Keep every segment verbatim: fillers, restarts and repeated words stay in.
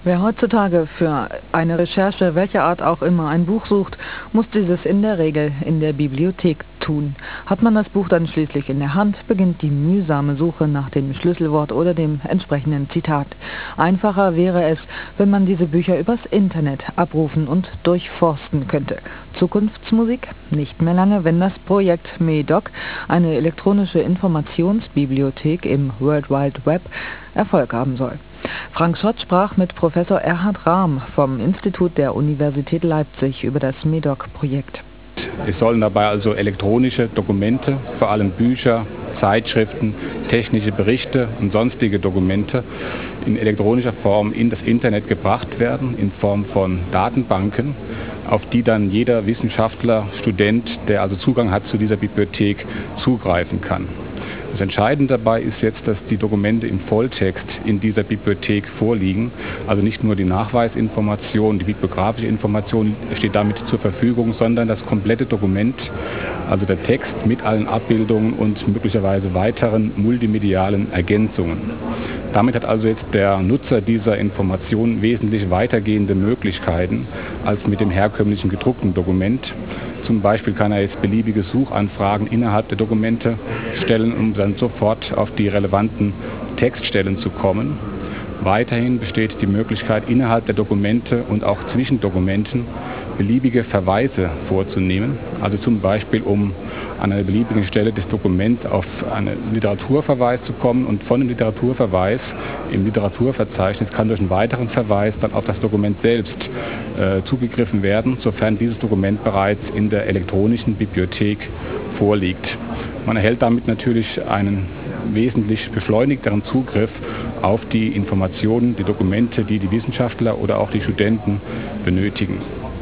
Wer heutzutage für eine Recherche welcher Art auch immer ein Buch sucht, muss dieses in der Regel in der Bibliothek tun. Hat man das Buch dann schließlich in der Hand, beginnt die mühsame Suche nach dem Schlüsselwort oder dem entsprechenden Zitat. Einfacher wäre es, wenn man diese Bücher übers Internet abrufen und durchforsten könnte. Zukunftsmusik? Nicht mehr lange, wenn das Projekt MEDOC, eine elektronische Informationsbibliothek im World Wide Web, Erfolg haben soll. Frank Schott sprach mit Professor Erhard Rahm vom Institut der Universität Leipzig über das MEDOC-Projekt. Es sollen dabei also elektronische Dokumente, vor allem Bücher, Zeitschriften, technische Berichte und sonstige Dokumente in elektronischer Form in das Internet gebracht werden, in Form von Datenbanken, auf die dann jeder Wissenschaftler, Student, der also Zugang hat zu dieser Bibliothek, zugreifen kann. Das Entscheidende dabei ist jetzt, dass die Dokumente im Volltext in dieser Bibliothek vorliegen. Also nicht nur die Nachweisinformation, die bibliografische Information steht damit zur Verfügung, sondern das komplette Dokument, also der Text mit allen Abbildungen und möglicherweise weiteren multimedialen Ergänzungen. Damit hat also jetzt der Nutzer dieser Information wesentlich weitergehende Möglichkeiten als mit dem herkömmlichen gedruckten Dokument. Zum Beispiel kann er jetzt beliebige Suchanfragen innerhalb der Dokumente stellen, um dann sofort auf die relevanten Textstellen zu kommen. Weiterhin besteht die Möglichkeit, innerhalb der Dokumente und auch zwischen Dokumenten beliebige Verweise vorzunehmen. Also zum Beispiel, um an einer beliebigen Stelle des Dokuments auf einen Literaturverweis zu kommen und von dem Literaturverweis im Literaturverzeichnis kann durch einen weiteren Verweis dann auf das Dokument selbst äh, zugegriffen werden, sofern dieses Dokument bereits in der elektronischen Bibliothek vorliegt. Man erhält damit natürlich einen wesentlich beschleunigteren Zugriff auf die Informationen, die Dokumente, die die Wissenschaftler oder auch die Studenten benötigen.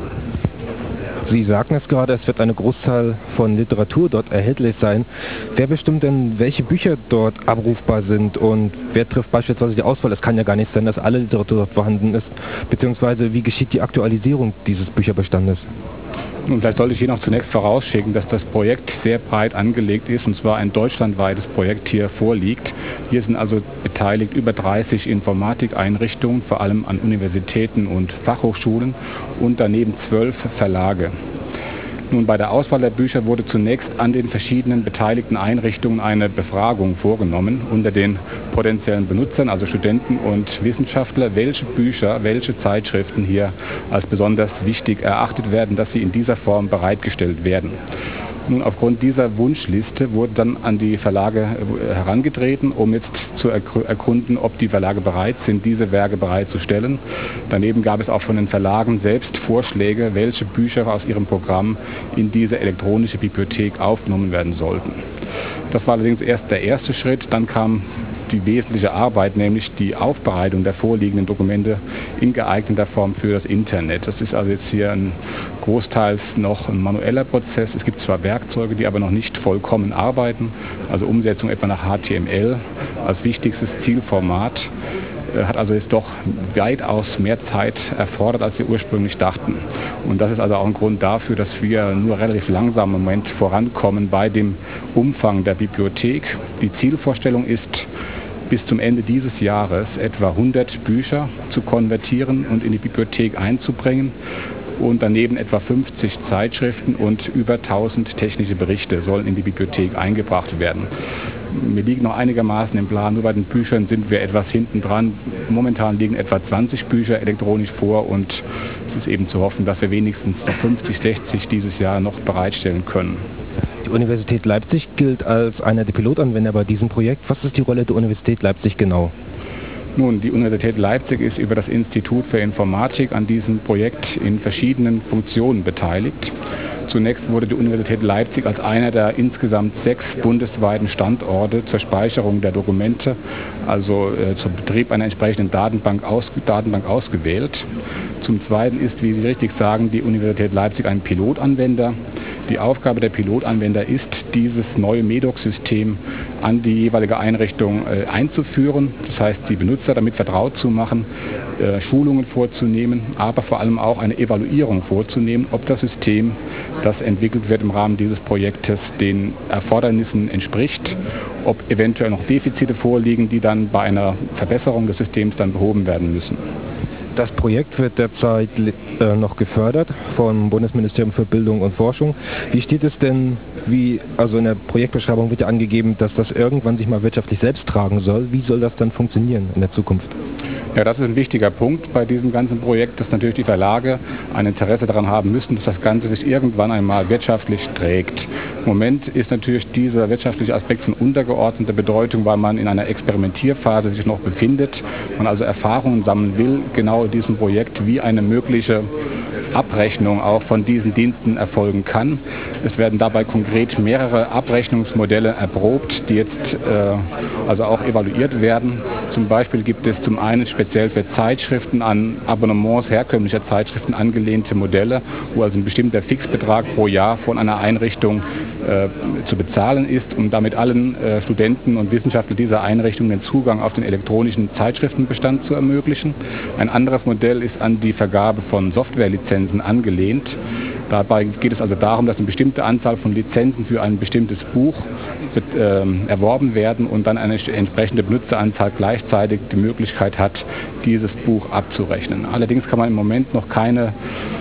Sie sagten es gerade, es wird eine Großzahl von Literatur dort erhältlich sein. Wer bestimmt denn, welche Bücher dort abrufbar sind und wer trifft beispielsweise die Auswahl? Es kann ja gar nicht sein, dass alle Literatur dort vorhanden ist, beziehungsweise wie geschieht die Aktualisierung dieses Bücherbestandes? Nun, vielleicht sollte ich hier noch zunächst vorausschicken, dass das Projekt sehr breit angelegt ist, und zwar ein deutschlandweites Projekt hier vorliegt. Hier sind also beteiligt über dreißig Informatikeinrichtungen, vor allem an Universitäten und Fachhochschulen und daneben zwölf Verlage. Nun, bei der Auswahl der Bücher wurde zunächst an den verschiedenen beteiligten Einrichtungen eine Befragung vorgenommen unter den potenziellen Benutzern, also Studenten und Wissenschaftler, welche Bücher, welche Zeitschriften hier als besonders wichtig erachtet werden, dass sie in dieser Form bereitgestellt werden. Nun, aufgrund dieser Wunschliste wurde dann an die Verlage herangetreten, um jetzt zu erkunden, ob die Verlage bereit sind, diese Werke bereitzustellen. Daneben gab es auch von den Verlagen selbst Vorschläge, welche Bücher aus ihrem Programm in diese elektronische Bibliothek aufgenommen werden sollten. Das war allerdings erst der erste Schritt. Dann kam die wesentliche Arbeit, nämlich die Aufbereitung der vorliegenden Dokumente in geeigneter Form für das Internet. Das ist also jetzt hier ein großteils noch ein manueller Prozess. Es gibt zwar Werkzeuge, die aber noch nicht vollkommen arbeiten, also Umsetzung etwa nach H T M L als wichtigstes Zielformat, hat also jetzt doch weitaus mehr Zeit erfordert, als wir ursprünglich dachten. Und das ist also auch ein Grund dafür, dass wir nur relativ langsam im Moment vorankommen bei dem Umfang der Bibliothek. Die Zielvorstellung ist, bis zum Ende dieses Jahres etwa hundert Bücher zu konvertieren und in die Bibliothek einzubringen. Und daneben etwa fünfzig Zeitschriften und über tausend technische Berichte sollen in die Bibliothek eingebracht werden. Wir liegen noch einigermaßen im Plan, nur bei den Büchern sind wir etwas hinten dran. Momentan liegen etwa zwanzig Bücher elektronisch vor und es ist eben zu hoffen, dass wir wenigstens noch fünfzig, sechzig dieses Jahr noch bereitstellen können. Die Universität Leipzig gilt als einer der Pilotanwender bei diesem Projekt. Was ist die Rolle der Universität Leipzig genau? Nun, die Universität Leipzig ist über das Institut für Informatik an diesem Projekt in verschiedenen Funktionen beteiligt. Zunächst wurde die Universität Leipzig als einer der insgesamt sechs bundesweiten Standorte zur Speicherung der Dokumente, also äh, zum Betrieb einer entsprechenden Datenbank, aus, Datenbank ausgewählt. Zum Zweiten ist, wie Sie richtig sagen, die Universität Leipzig ein Pilotanwender. Die Aufgabe der Pilotanwender ist, dieses neue MEDOC-System an die jeweilige Einrichtung äh, einzuführen. Das heißt, die Benutzer damit vertraut zu machen, äh, Schulungen vorzunehmen, aber vor allem auch eine Evaluierung vorzunehmen, ob das System, das entwickelt wird im Rahmen dieses Projektes, den Erfordernissen entspricht, ob eventuell noch Defizite vorliegen, die dann bei einer Verbesserung des Systems dann behoben werden müssen. Das Projekt wird derzeit äh, noch gefördert vom Bundesministerium für Bildung und Forschung. Wie steht es denn, wie, also in der Projektbeschreibung wird ja angegeben, dass das irgendwann sich mal wirtschaftlich selbst tragen soll. Wie soll das dann funktionieren in der Zukunft? Ja, das ist ein wichtiger Punkt bei diesem ganzen Projekt, dass natürlich die Verlage ein Interesse daran haben müssen, dass das Ganze sich irgendwann einmal wirtschaftlich trägt. Im Moment ist natürlich dieser wirtschaftliche Aspekt von untergeordneter Bedeutung, weil man in einer Experimentierphase sich noch befindet, man also Erfahrungen sammeln will, genau in diesem Projekt, wie eine mögliche Abrechnung auch von diesen Diensten erfolgen kann. Es werden dabei konkret mehrere Abrechnungsmodelle erprobt, die jetzt äh, also auch evaluiert werden. Zum Beispiel gibt es zum einen speziell für Zeitschriften an Abonnements herkömmlicher Zeitschriften angelehnte Modelle, wo also ein bestimmter Fixbetrag pro Jahr von einer Einrichtung äh, zu bezahlen ist, um damit allen äh, Studenten und Wissenschaftlern dieser Einrichtung den Zugang auf den elektronischen Zeitschriftenbestand zu ermöglichen. Ein anderes Modell ist an die Vergabe von Softwarelizenzen angelehnt. Dabei geht es also darum, dass eine bestimmte Anzahl von Lizenzen für ein bestimmtes Buch äh, erworben werden und dann eine entsprechende Benutzeranzahl gleichzeitig die Möglichkeit hat, dieses Buch abzurechnen. Allerdings kann man im Moment noch keine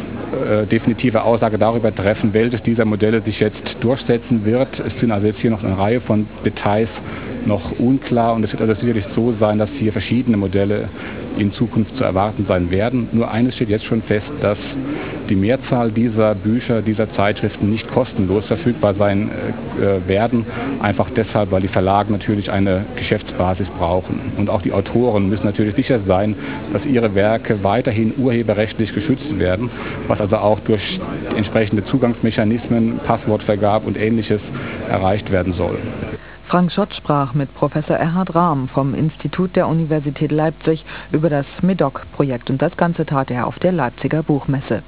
äh, definitive Aussage darüber treffen, welches dieser Modelle sich jetzt durchsetzen wird. Es sind also jetzt hier noch eine Reihe von Details noch unklar und es wird also sicherlich so sein, dass hier verschiedene Modelle in Zukunft zu erwarten sein werden. Nur eines steht jetzt schon fest, dass die Mehrzahl dieser Bücher, dieser Zeitschriften nicht kostenlos verfügbar sein äh, werden. Einfach deshalb, weil die Verlage natürlich eine Geschäftsbasis brauchen. Und auch die Autoren müssen natürlich sicher sein, dass ihre Werke weiterhin urheberrechtlich geschützt werden, was also auch durch entsprechende Zugangsmechanismen, Passwortvergabe und Ähnliches erreicht werden soll. Frank Schott sprach mit Professor Erhard Rahm vom Institut der Universität Leipzig über das MEDOC-Projekt und das Ganze tat er auf der Leipziger Buchmesse.